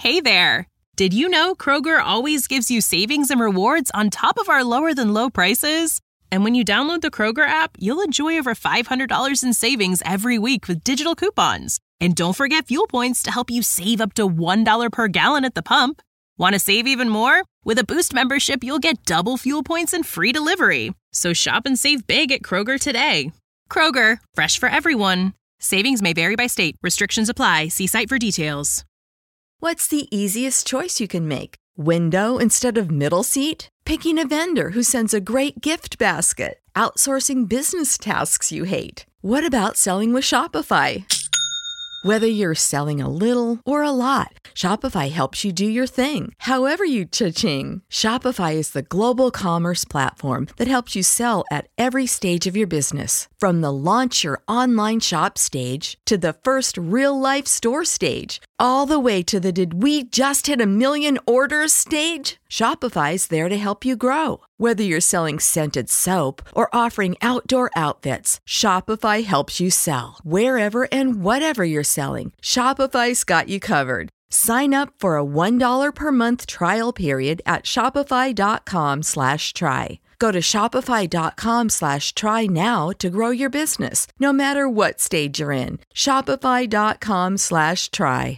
Hey there! Did you know Kroger always gives you savings and rewards on top of our lower-than-low prices? And when you download the Kroger app, you'll enjoy over $500 in savings every week with digital coupons. And don't forget fuel points to help you save up to $1 per gallon at the pump. Want to save even more? With a Boost membership, you'll get double fuel points and free delivery. So shop and save big at Kroger today. Kroger, fresh for everyone. Savings may vary by state. Restrictions apply. See site for details. What's the easiest choice you can make? Window instead of middle seat? Picking a vendor who sends a great gift basket? Outsourcing business tasks you hate? What about selling with Shopify? Whether you're selling a little or a lot, Shopify helps you do your thing, however you cha-ching. Shopify is the global commerce platform that helps you sell at every stage of your business. From the launch your online shop stage to the first real-life store stage, all the way to the did we just hit 1 million orders stage. Shopify's there to help you grow. Whether you're selling scented soap or offering outdoor outfits, Shopify helps you sell. Wherever and whatever you're selling, Shopify's got you covered. Sign up for a $1 per month trial period at shopify.com/try. Go to shopify.com/try now to grow your business, no matter what stage you're in. Shopify.com/try.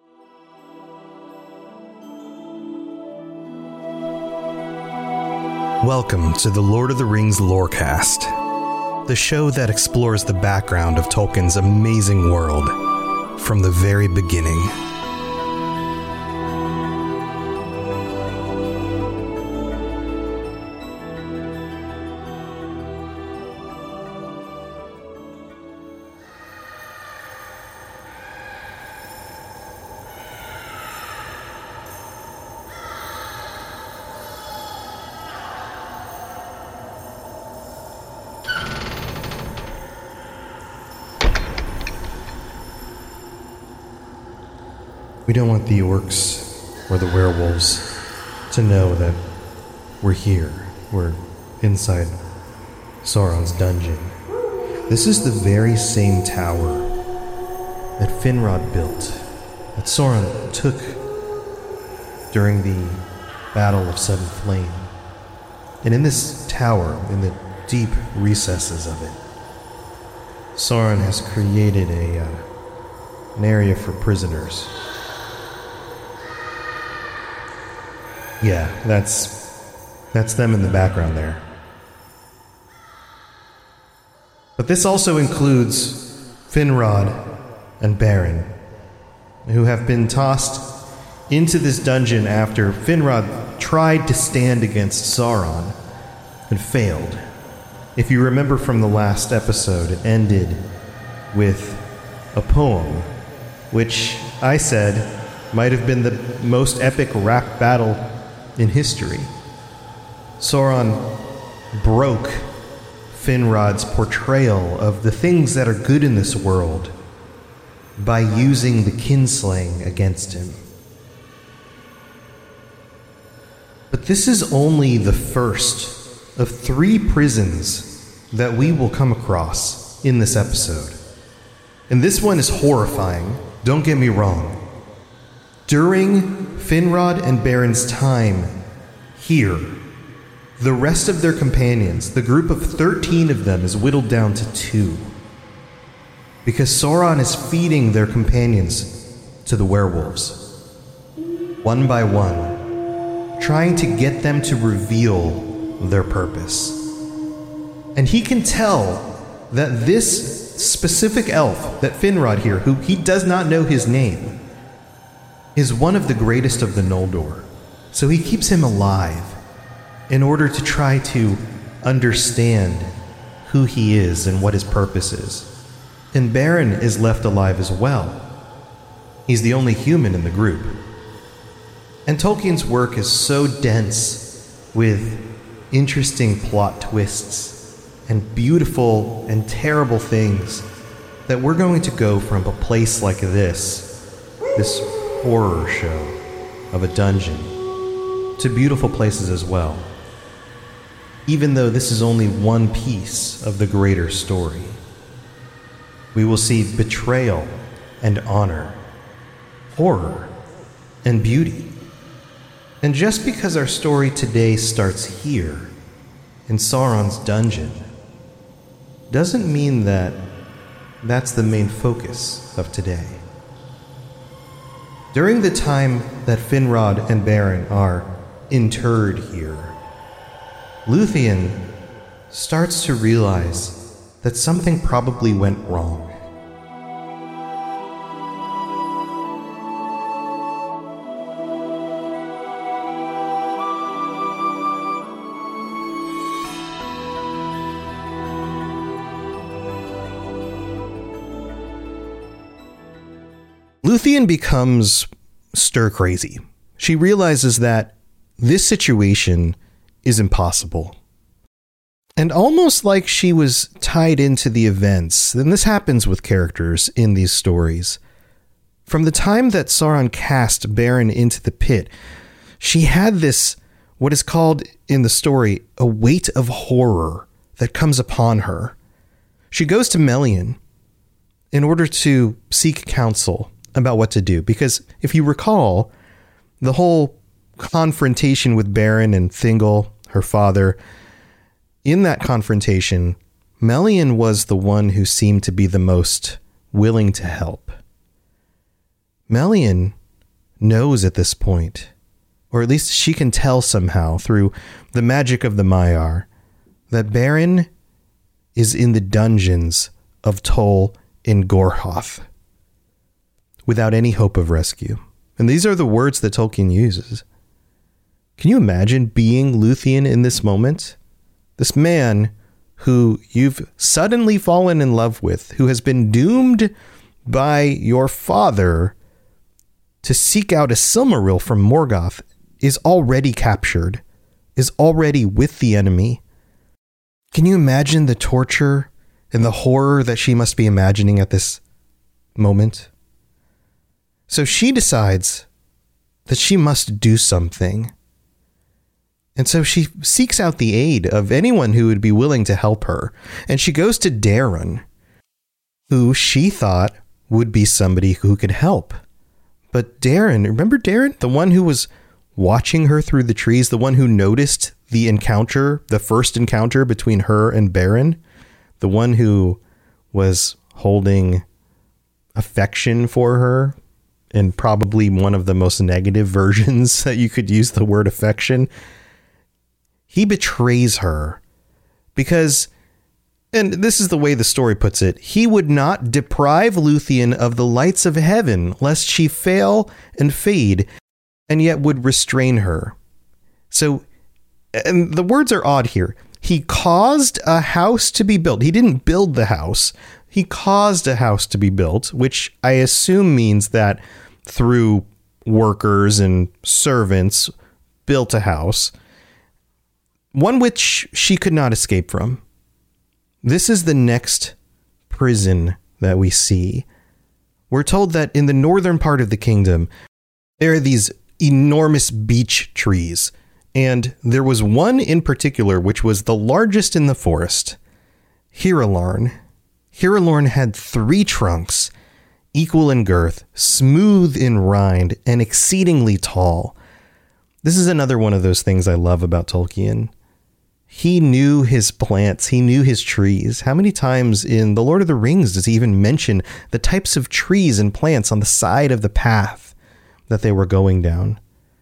Welcome to the Lord of the Rings Lorecast, the show that explores the background of Tolkien's amazing world from the very beginning. We don't want the orcs or the werewolves to know that we're here. We're inside Sauron's dungeon. This is the very same tower that Finrod built, that Sauron took during the Battle of Sudden Flame. And in this tower, in the deep recesses of it, Sauron has created an area for prisoners. Yeah, that's them in the background there. But this also includes Finrod and Beren, who have been tossed into this dungeon after Finrod tried to stand against Sauron and failed. If you remember from the last episode, it ended with a poem, which I said might have been the most epic rap battle in history. Sauron broke Finrod's portrayal of the things that are good in this world by using the kinslaying against him. But this is only the first of 3 prisons that we will come across in this episode. And this one is horrifying, don't get me wrong. During Finrod and Beren's time here, the rest of their companions, the group of 13 of them, is whittled down to 2. Because Sauron is feeding their companions to the werewolves, one by one, trying to get them to reveal their purpose. And he can tell that this specific elf, that Finrod here, who he does not know his name, is one of the greatest of the Noldor. So he keeps him alive in order to try to understand who he is and what his purpose is. And Beren is left alive as well. He's the only human in the group. And Tolkien's work is so dense with interesting plot twists and beautiful and terrible things that we're going to go from a place like this horror show of a dungeon, to beautiful places as well, even though this is only one piece of the greater story. We will see betrayal and honor, horror and beauty. And just because our story today starts here, in Sauron's dungeon, doesn't mean that that's the main focus of today. During the time that Finrod and Beren are interred here, Luthien starts to realize that something probably went wrong. Luthien becomes stir-crazy. She realizes that this situation is impossible. And almost like she was tied into the events, and this happens with characters in these stories, from the time that Sauron cast Beren into the pit, she had this, what is called in the story, a weight of horror that comes upon her. She goes to Melian in order to seek counsel about what to do. Because if you recall, the whole confrontation with Beren and Thingol, her father, in that confrontation, Melian was the one who seemed to be the most willing to help. Melian knows at this point, or at least she can tell somehow through the magic of the Maiar, that Beren is in the dungeons of Tol in Gorhoth, without any hope of rescue. And these are the words that Tolkien uses. Can you imagine being Luthien in this moment? This man who you've suddenly fallen in love with, who has been doomed by your father to seek out a Silmaril from Morgoth, is already captured, is already with the enemy. Can you imagine the torture and the horror that she must be imagining at this moment? So she decides that she must do something. And so she seeks out the aid of anyone who would be willing to help her. And she goes to Daron, who she thought would be somebody who could help. But Daron, remember Daron? The one who was watching her through the trees, the one who noticed the encounter, the first encounter between her and Beren, the one who was holding affection for her, and probably one of the most negative versions that you could use the word affection. He betrays her because, and this is the way the story puts it, he would not deprive Luthien of the lights of heaven lest she fail and fade, and yet would restrain her. So, and the words are odd here. He caused a house to be built. He didn't build the house. He caused a house to be built, which I assume means that through workers and servants built a house, one which she could not escape from. This is the next prison that we see. We're told that in the northern part of the kingdom, there are these enormous beech trees, and there was one in particular which was the largest in the forest, Hiralarn. Hiralarn had 3 trunks, equal in girth, smooth in rind, and exceedingly tall. This is another one of those things I love about Tolkien. He knew his plants, he knew his trees. How many times in The Lord of the Rings does he even mention the types of trees and plants on the side of the path that they were going down?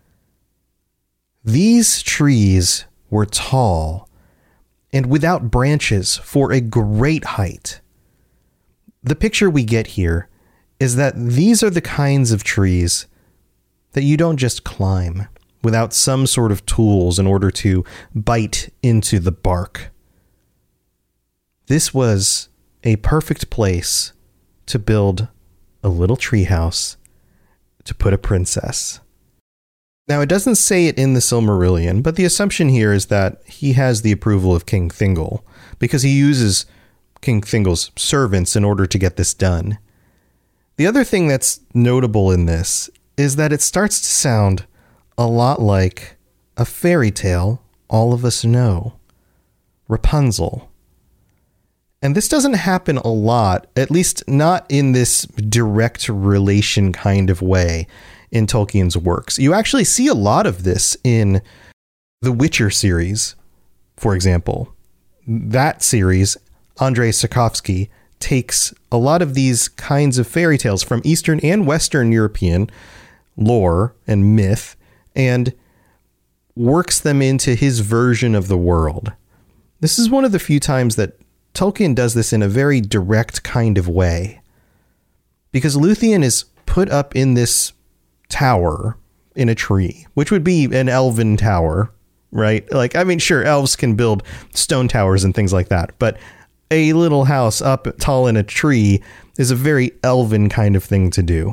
These trees were tall and without branches for a great height. The picture we get here is that these are the kinds of trees that you don't just climb without some sort of tools in order to bite into the bark. This was a perfect place to build a little treehouse to put a princess. Now, it doesn't say it in the Silmarillion, but the assumption here is that he has the approval of King Thingol, because he uses King Thingol's servants in order to get this done. The other thing that's notable in this is that it starts to sound a lot like a fairy tale all of us know, Rapunzel. And this doesn't happen a lot, at least not in this direct relation kind of way. in Tolkien's works. You actually see a lot of this in the Witcher series, for example. That series, Andrzej Sapkowski takes a lot of these kinds of fairy tales from Eastern and Western European lore and myth and works them into his version of the world. This is one of the few times that Tolkien does this in a very direct kind of way, because Luthien is put up in this tower in a tree, which would be an elven tower, right? Like, I mean, sure, elves can build stone towers and things like that, but a little house up tall in a tree is a very elven kind of thing to do.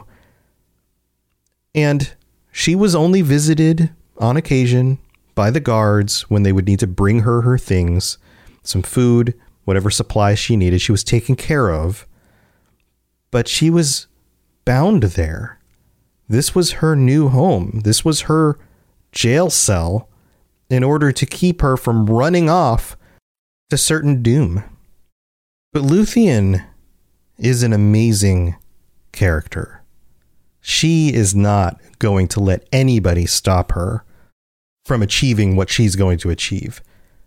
And she was only visited on occasion by the guards when they would need to bring her things, some food, whatever supplies she needed. She was taken care of, but she was bound there. This was her new home. This was her jail cell in order to keep her from running off to certain doom. But Luthien is an amazing character. She is not going to let anybody stop her from achieving what she's going to achieve.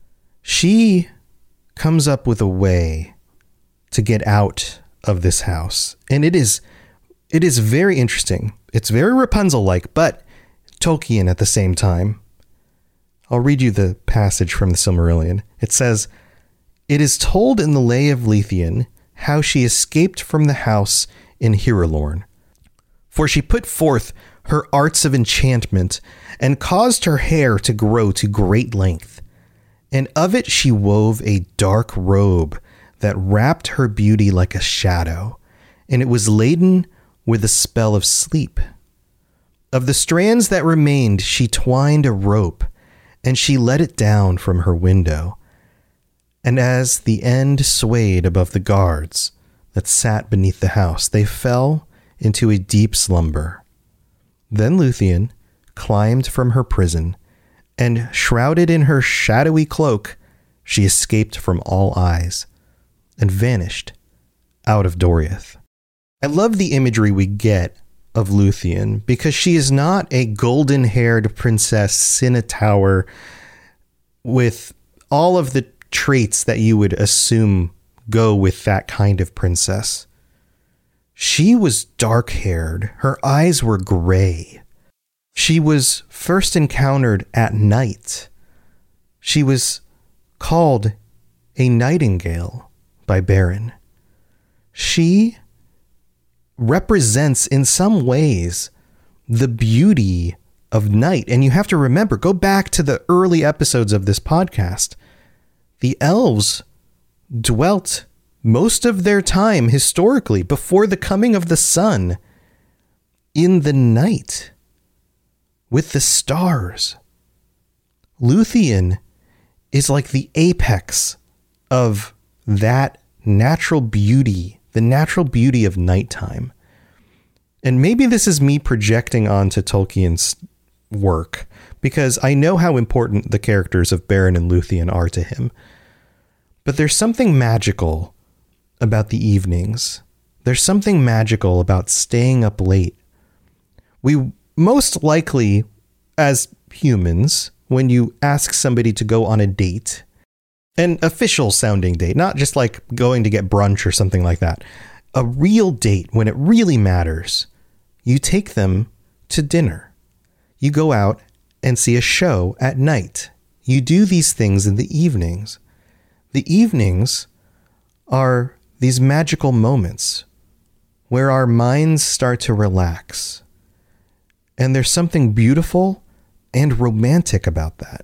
She comes up with a way to get out of this house. And it is very interesting. It's very Rapunzel-like, but Tolkien at the same time. I'll read you the passage from the Silmarillion. It says, "It is told in the Lay of Luthien how she escaped from the house in Hirelorn. For she put forth her arts of enchantment and caused her hair to grow to great length. And of it she wove a dark robe that wrapped her beauty like a shadow, and it was laden with the spell of sleep. Of the strands that remained she twined a rope, and she let it down from her window. And as the end swayed above the guards that sat beneath the house, they fell into a deep slumber. Then Luthien climbed from her prison, and shrouded in her shadowy cloak, she escaped from all eyes and vanished out of Doriath." I love the imagery we get of Luthien because she is not a golden-haired princess in a tower with all of the traits that you would assume go with that kind of princess. She was dark-haired. Her eyes were gray. She was first encountered at night. She was called a nightingale by Beren. She represents in some ways the beauty of night. And you have to remember, go back to the early episodes of this podcast. The elves dwelt most of their time historically before the coming of the sun in the night with the stars. Luthien is like the apex of that natural beauty, the natural beauty of nighttime. And maybe this is me projecting onto Tolkien's work, because I know how important the characters of Beren and Luthien are to him. But there's something magical about the evenings. There's something magical about staying up late. We most likely, as humans, when you ask somebody to go on a date, an official sounding date, not just like going to get brunch or something like that, a real date when it really matters, you take them to dinner. You go out and see a show at night. You do these things in the evenings. The evenings are these magical moments where our minds start to relax. And there's something beautiful and romantic about that.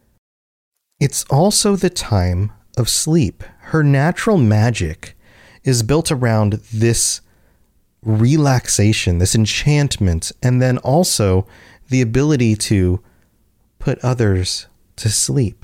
It's also the time of sleep. Her natural magic is built around this relaxation, this enchantment, and then also the ability to put others to sleep.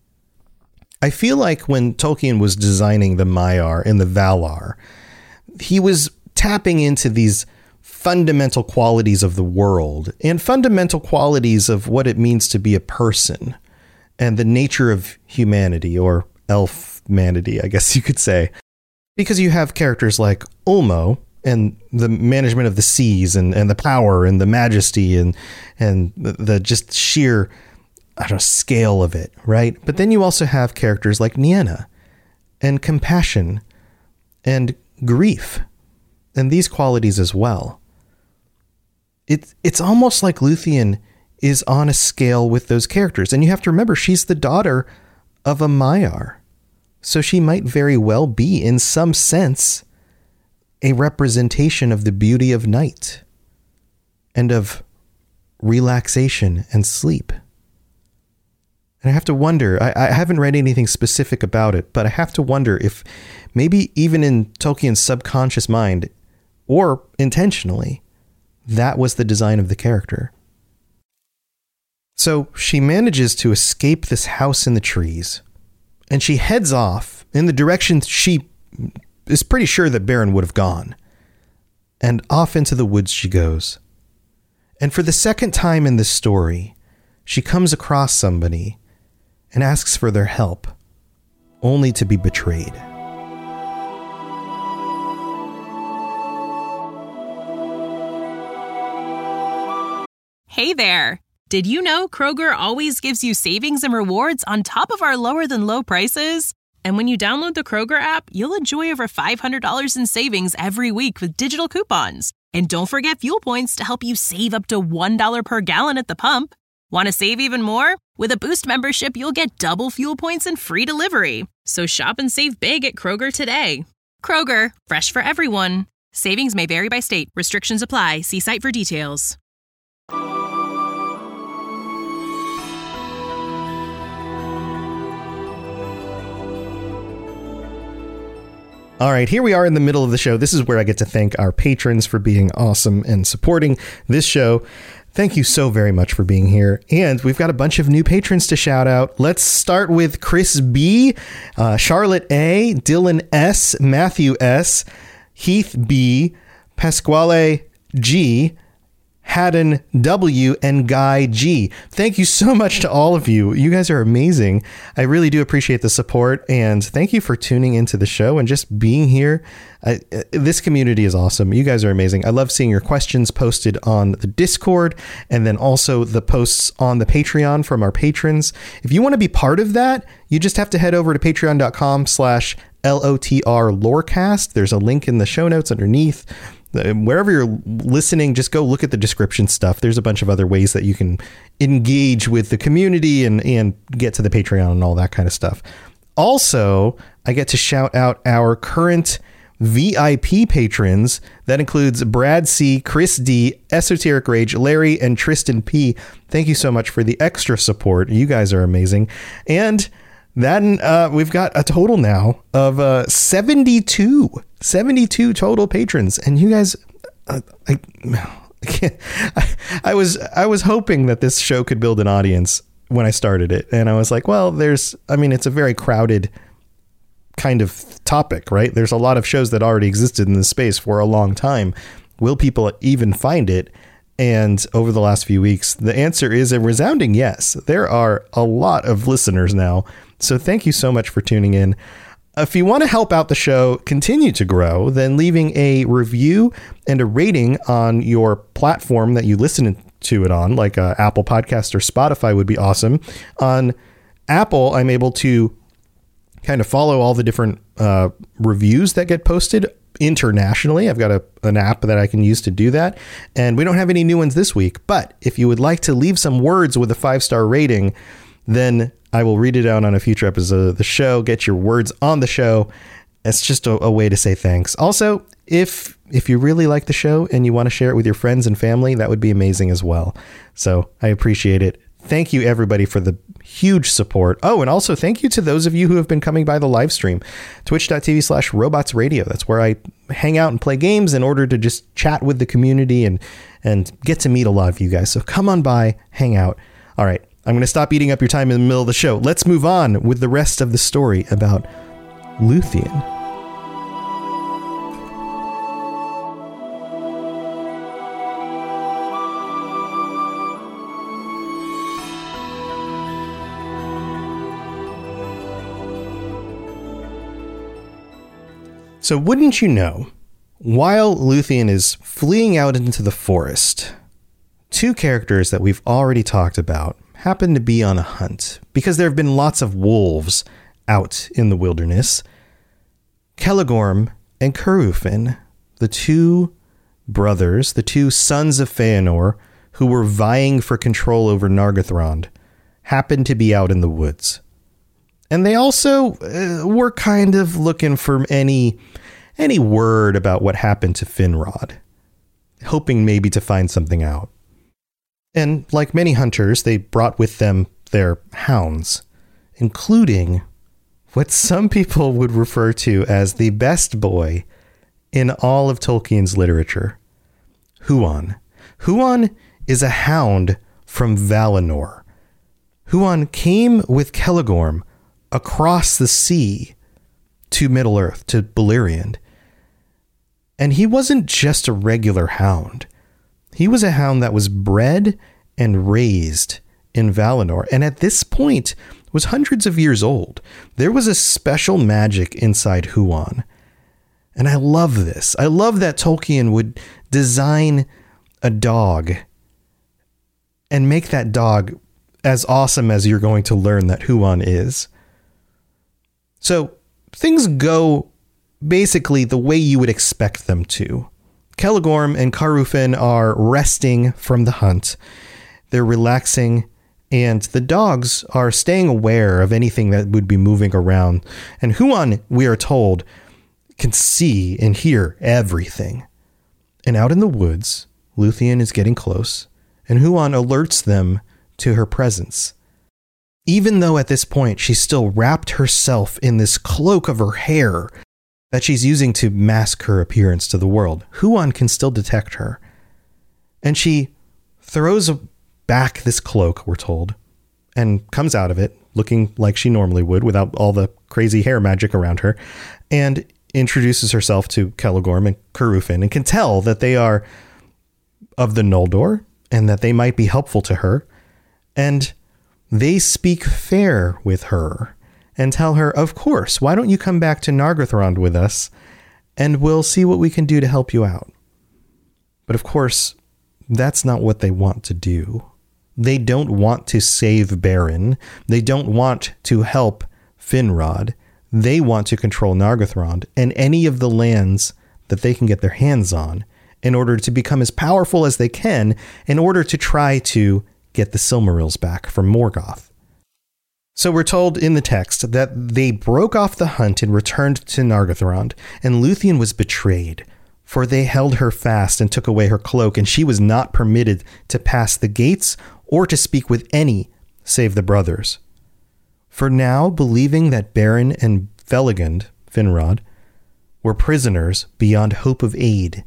I feel like when Tolkien was designing the Maiar and the Valar, he was tapping into these fundamental qualities of the world and fundamental qualities of what it means to be a person and the nature of humanity, or elf-manity, I guess you could say. Because you have characters like Ulmo the management of the seas and the power and the majesty and the just sheer, I don't know, scale of it, right? But then you also have characters like Nienna and compassion and grief and these qualities as well. It's almost like Luthien is on a scale with those characters. And you have to remember, she's the daughter of a Maiar. So she might very well be, in some sense, a representation of the beauty of night and of relaxation and sleep. And I have to wonder, I haven't read anything specific about it, but I have to wonder if maybe even in Tolkien's subconscious mind, or intentionally, that was the design of the character. So she manages to escape this house in the trees, and she heads off in the direction she is pretty sure that Beren would have gone. And off into the woods she goes. And for the second time in this story, she comes across somebody and asks for their help, only to be betrayed. Hey there! Did you know Kroger always gives you savings and rewards on top of our lower than low prices? And when you download the Kroger app, you'll enjoy over $500 in savings every week with digital coupons. And don't forget fuel points to help you save up to $1 per gallon at the pump. Want to save even more? With a Boost membership, you'll get double fuel points and free delivery. So shop and save big at Kroger today. Kroger, fresh for everyone. Savings may vary by state. Restrictions apply. See site for details. All right, here we are in the middle of the show. This is where I get to thank our patrons for being awesome and supporting this show. Thank you so very much for being here. And we've got a bunch of new patrons to shout out. Let's start with Chris B, Charlotte A, Dylan S, Matthew S, Heath B, Pasquale G, Haddon W, and Guy G. Thank you so much to all of you. You guys are amazing. I really do appreciate the support, and thank you for tuning into the show and just being here. This community is awesome. You guys are amazing. I love seeing your questions posted on the Discord, and then also the posts on the Patreon from our patrons. If you want to be part of that, you just have to head over to patreon.com/LOTR Lorecast. There's a link in the show notes underneath. Wherever you're listening, just go look at the description stuff. There's a bunch of other ways that you can engage with the community and get to the Patreon and all that kind of stuff. Also, I get to shout out our current VIP patrons. That includes Brad C, Chris D, Esoteric Rage, Larry, and Tristan P. Thank you so much for the extra support. You guys are amazing. And then we've got a total now of 72 total patrons, and you guys, I was hoping that this show could build an audience when I started it, and I was like, well, it's a very crowded kind of topic, right? There's a lot of shows that already existed in this space for a long time. Will people even find it? And over the last few weeks, the answer is a resounding yes. There are a lot of listeners now. So thank you so much for tuning in. If you want to help out the show continue to grow, then leaving a review and a rating on your platform that you listen to it on, like Apple Podcast or Spotify, would be awesome. On Apple, I'm able to kind of follow all the different reviews that get posted internationally. I've got an app that I can use to do that. And we don't have any new ones this week. But if you would like to leave some words with a 5-star rating, then I will read it out on a future episode of the show, get your words on the show. It's just a way to say thanks. Also, if you really like the show and you want to share it with your friends and family, that would be amazing as well. So I appreciate it. Thank you, everybody, for the huge support. Oh, and also thank you to those of you who have been coming by the live stream, twitch.tv/robotsradio. That's where I hang out and play games in order to just chat with the community and get to meet a lot of you guys. So come on by, hang out. All right. I'm going to stop eating up your time in the middle of the show. Let's move on with the rest of the story about Luthien. So wouldn't you know, While Luthien is fleeing out into the forest, two characters that we've already talked about happen to be on a hunt because there have been lots of wolves out in the wilderness. Celegorm and Curufin, the two brothers, the two sons of Feanor who were vying for control over Nargothrond, happened to be out in the woods. And they also were kind of looking for any word about what happened to Finrod, hoping maybe to find something out. And like many hunters, they brought with them their hounds, including what some people would refer to as the best boy in all of Tolkien's literature, Huan. Huan is a hound from Valinor. Huan came with Celegorm across the sea to Middle-earth, to Beleriand. And he wasn't just a regular hound. He was a hound that was bred and raised in Valinor, and at this point was hundreds of years old. There was a special magic inside Huan. And I love this. I love that Tolkien would design a dog and make that dog as awesome as you're going to learn that Huan is. So things go basically the way you would expect them to. Celegorm and Curufin are resting from the hunt. They're relaxing, and the dogs are staying aware of anything that would be moving around. And Huan, we are told, can see and hear everything. And out in the woods, Luthien is getting close, and Huan alerts them to her presence. Even though at this point she's still wrapped herself in this cloak of her hair that she's using to mask her appearance to the world, Huan can still detect her. And she throws back this cloak, we're told, and comes out of it looking like she normally would without all the crazy hair magic around her, and introduces herself to Celegorm and Curufin and can tell that they are of the Noldor and that they might be helpful to her. And they speak fair with her and tell her, of course, why don't you come back to Nargothrond with us and we'll see what we can do to help you out. But of course, that's not what they want to do. They don't want to save Beren. They don't want to help Finrod. They want to control Nargothrond and any of the lands that they can get their hands on in order to become as powerful as they can in order to try to get the Silmarils back from Morgoth. So we're told in the text that they broke off the hunt and returned to Nargothrond, and Luthien was betrayed, for they held her fast and took away her cloak, and she was not permitted to pass the gates or to speak with any save the brothers. For now, believing that Beren and Veligund, Finrod, were prisoners beyond hope of aid,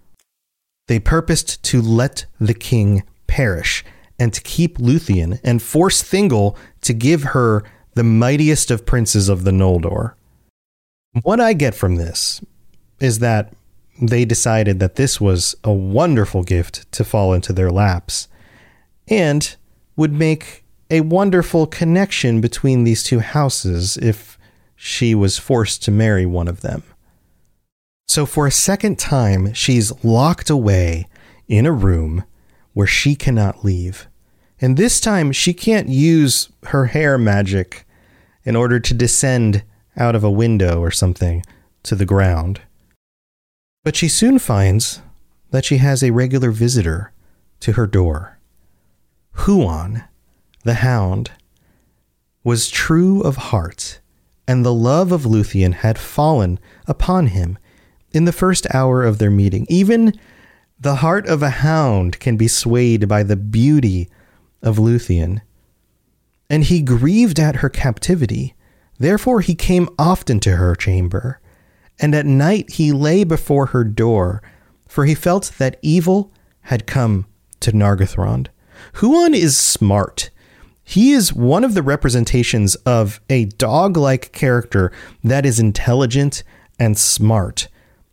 they purposed to let the king perish and to keep Luthien and force Thingol to give her the mightiest of princes of the Noldor. What I get from this is that they decided that this was a wonderful gift to fall into their laps and would make a wonderful connection between these two houses if she was forced to marry one of them. So for a second time, she's locked away in a room where she cannot leave. And this time she can't use her hair magic in order to descend out of a window or something to the ground. But she soon finds that she has a regular visitor to her door. Huan, the hound, was true of heart, and the love of Luthien had fallen upon him in the first hour of their meeting. Even the heart of a hound can be swayed by the beauty of Luthien. And he grieved at her captivity. Therefore he came often to her chamber, and at night he lay before her door, for he felt that evil had come to Nargothrond. Huan is smart. He is one of the representations of a dog-like character that is intelligent and smart,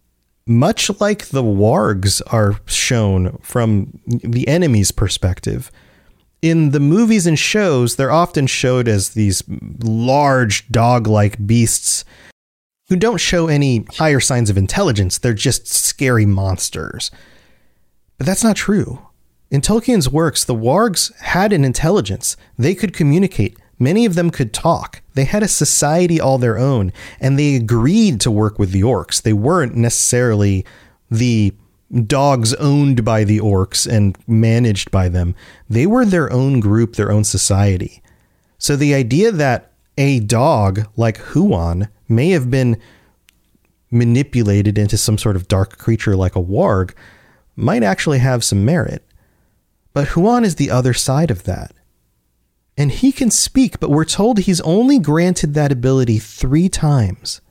much like the wargs are shown from the enemy's perspective. In the movies and shows, they're often showed as these large dog-like beasts. who don't show any higher signs of intelligence. They're just scary monsters. But that's not true. In Tolkien's works, the wargs had an intelligence. They could communicate. Many of them could talk. They had a society all their own, and they agreed to work with the orcs. They weren't necessarily the dogs owned by the orcs and managed by them. They were their own group, their own society. So the idea that a dog like Huan may have been manipulated into some sort of dark creature like a warg might actually have some merit. But Huan is the other side of that. And he can speak, but we're told he's only granted that ability 3 times.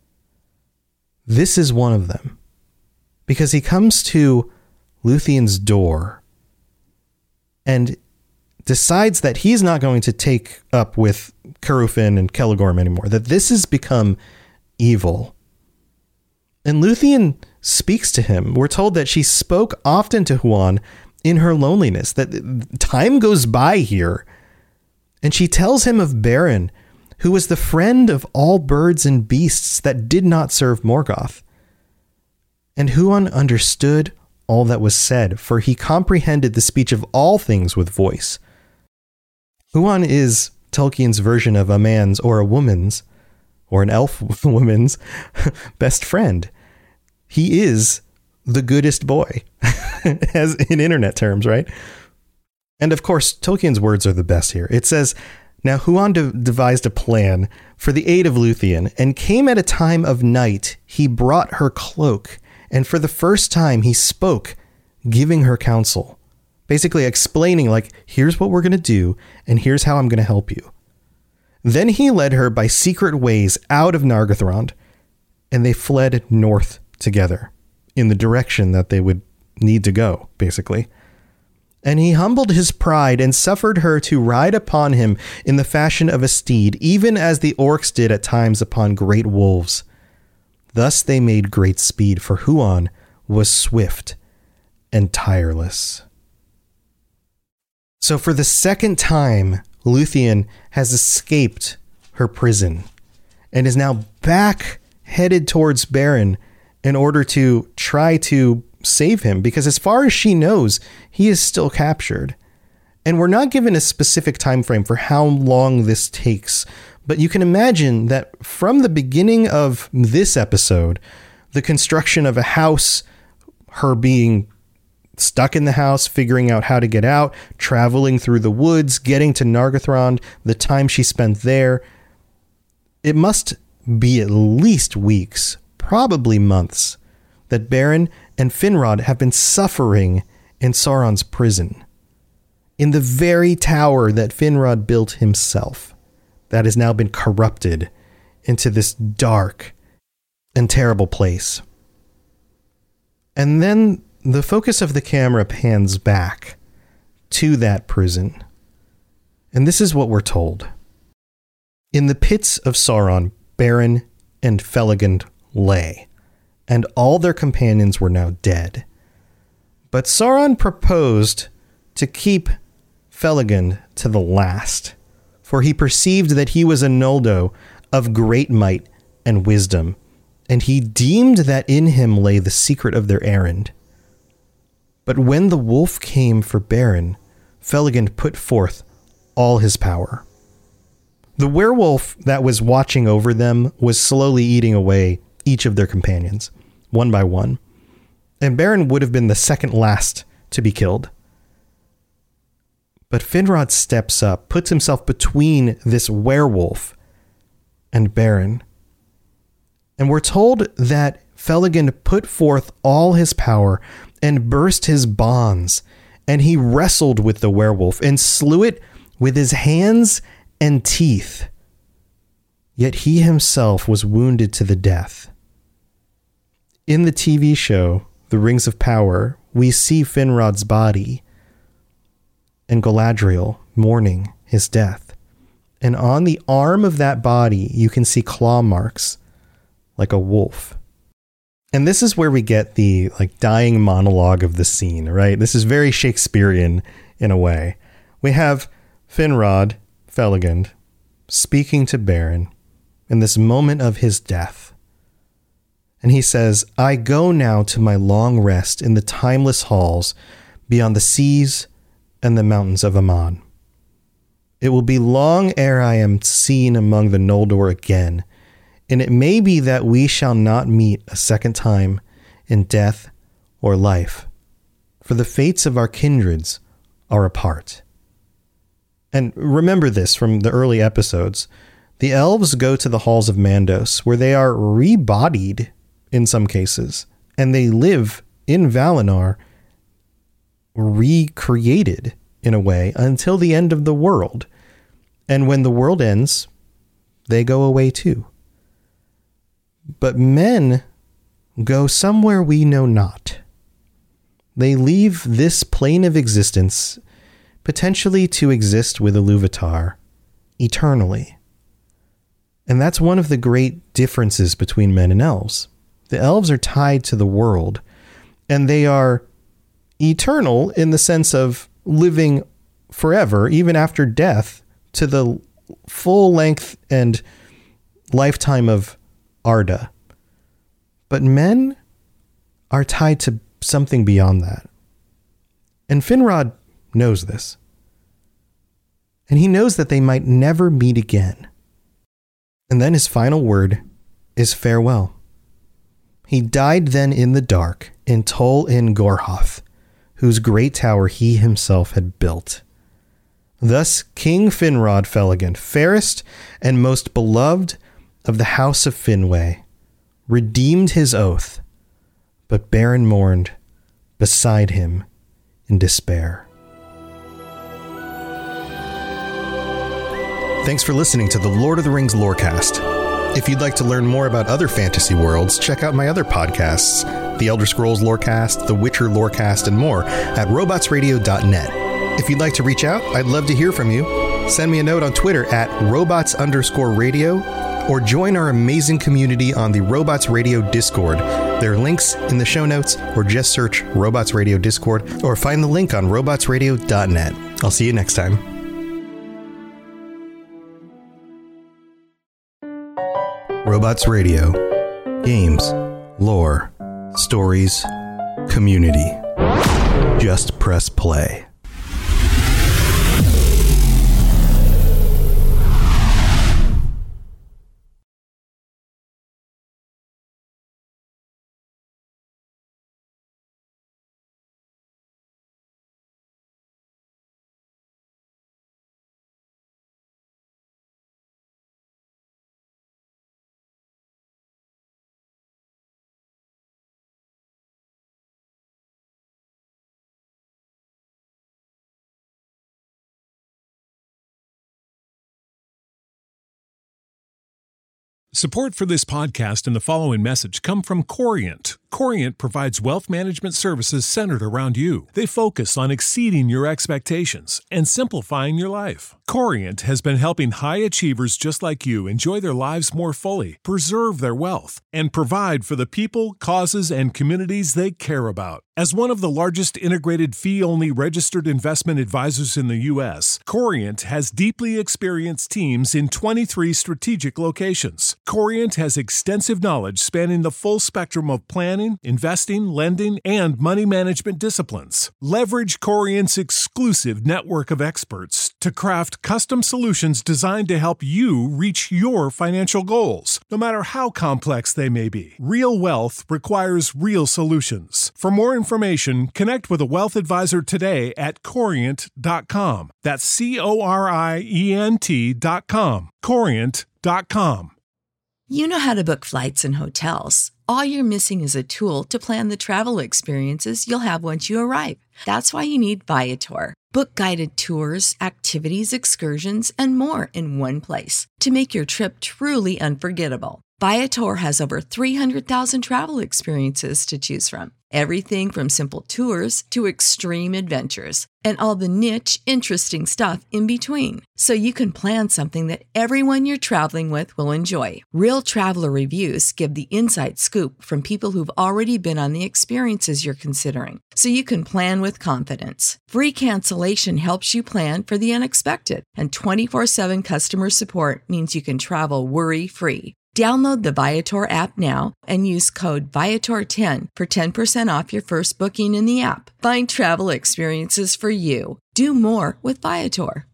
This is one of them. Because he comes to Luthien's door and decides that he's not going to take up with Curufin and Celegorm anymore, that this has become evil. And Luthien speaks to him. We're told that she spoke often to Huan in her loneliness, that time goes by here. And she tells him of Beren, who was the friend of all birds and beasts that did not serve Morgoth. And Huan understood all that was said, for he comprehended the speech of all things with voice. Huan is Tolkien's version of a man's or a woman's, or an elf woman's, best friend. He is the goodest boy, as in internet terms, right? And of course, Tolkien's words are the best here. It says, "Now Huan devised a plan for the aid of Luthien, and came at a time of night. He brought her cloak, and for the first time he spoke, giving her counsel." Basically explaining, like, here's what we're going to do, and here's how I'm going to help you. Then he led her by secret ways out of Nargothrond, and they fled north together, in the direction that they would need to go, basically. And he humbled his pride and suffered her to ride upon him in the fashion of a steed, even as the orcs did at times upon great wolves. Thus they made great speed, for Huan was swift and tireless. So for the second time, Luthien has escaped her prison and is now back headed towards Beren in order to try to save him, because as far as she knows, he is still captured. And we're not given a specific time frame for how long this takes, but you can imagine that from the beginning of this episode, the construction of a house, her being stuck in the house, figuring out how to get out, traveling through the woods, getting to Nargothrond, the time she spent there, it must be at least weeks, probably months, that Beren and Finrod have been suffering in Sauron's prison, in the very tower that Finrod built himself, that has now been corrupted into this dark and terrible place. And then the focus of the camera pans back to that prison. And this is what we're told. In the pits of Sauron, Beren and Felagund lay, and all their companions were now dead. But Sauron proposed to keep Felagund to the last, for he perceived that he was a Noldo of great might and wisdom, and he deemed that in him lay the secret of their errand. But when the wolf came for Beren, Felagund put forth all his power. The werewolf that was watching over them was slowly eating away each of their companions, one by one, and Beren would have been the second last to be killed. But Finrod steps up, puts himself between this werewolf and Beren. And we're told that Felagund put forth all his power and burst his bonds, and he wrestled with the werewolf and slew it with his hands and teeth. Yet he himself was wounded to the death. In the TV show, The Rings of Power, we see Finrod's body and Galadriel mourning his death. And on the arm of that body, you can see claw marks like a wolf. And this is where we get the dying monologue of the scene, right? This is very Shakespearean in a way. We have Finrod, Felagund, speaking to Beren in this moment of his death. And he says, I go now to my long rest in the timeless halls beyond the seas and the mountains of Aman. It will be long ere I am seen among the Noldor again, and it may be that we shall not meet a second time in death or life, for the fates of our kindreds are apart. And remember this from the early episodes. The elves go to the halls of Mandos, where they are rebodied in some cases, and they live in Valinor, recreated in a way, until the end of the world. And when the world ends, they go away too. But men go somewhere we know not. They leave this plane of existence, potentially to exist with Iluvatar eternally. And that's one of the great differences between men and elves. The elves are tied to the world, and they are eternal in the sense of living forever, even after death, to the full length and lifetime of Arda. But men are tied to something beyond that. And Finrod knows this. And he knows that they might never meet again. And then his final word is farewell. He died then in the dark in Tol in Gorhoth, whose great tower he himself had built. Thus King Finrod fell again, fairest and most beloved of the house of Finwë, redeemed his oath, but Beren mourned beside him in despair. Thanks for listening to the Lord of the Rings Lorecast. If you'd like to learn more about other fantasy worlds, check out my other podcasts, The Elder Scrolls Lorecast, The Witcher Lorecast, and more at robotsradio.net. If you'd like to reach out, I'd love to hear from you. Send me a note on Twitter at robots_radio, or join our amazing community on the Robots Radio Discord. There are links in the show notes, or just search Robots Radio Discord, or find the link on robotsradio.net. I'll see you next time. Robots Radio. Games, lore, stories, community. Just press play. Support for this podcast and the following message come from Corient. Corient provides wealth management services centered around you. They focus on exceeding your expectations and simplifying your life. Corient has been helping high achievers just like you enjoy their lives more fully, preserve their wealth, and provide for the people, causes, and communities they care about. As one of the largest integrated fee-only registered investment advisors in the U.S., Corient has deeply experienced teams in 23 strategic locations. Corient has extensive knowledge spanning the full spectrum of planning, investing, lending, and money management disciplines. Leverage Corient's exclusive network of experts to craft custom solutions designed to help you reach your financial goals, no matter how complex they may be. Real wealth requires real solutions. For more information, connect with a wealth advisor today at Corient.com. That's Corient.com. Corient.com. You know how to book flights and hotels. All you're missing is a tool to plan the travel experiences you'll have once you arrive. That's why you need Viator. Book guided tours, activities, excursions, and more in one place to make your trip truly unforgettable. Viator has over 300,000 travel experiences to choose from. Everything from simple tours to extreme adventures and all the niche, interesting stuff in between. So you can plan something that everyone you're traveling with will enjoy. Real traveler reviews give the inside scoop from people who've already been on the experiences you're considering. So you can plan with confidence. Free cancellation helps you plan for the unexpected. And 24/7 customer support means you can travel worry-free. Download the Viator app now and use code Viator10 for 10% off your first booking in the app. Find travel experiences for you. Do more with Viator.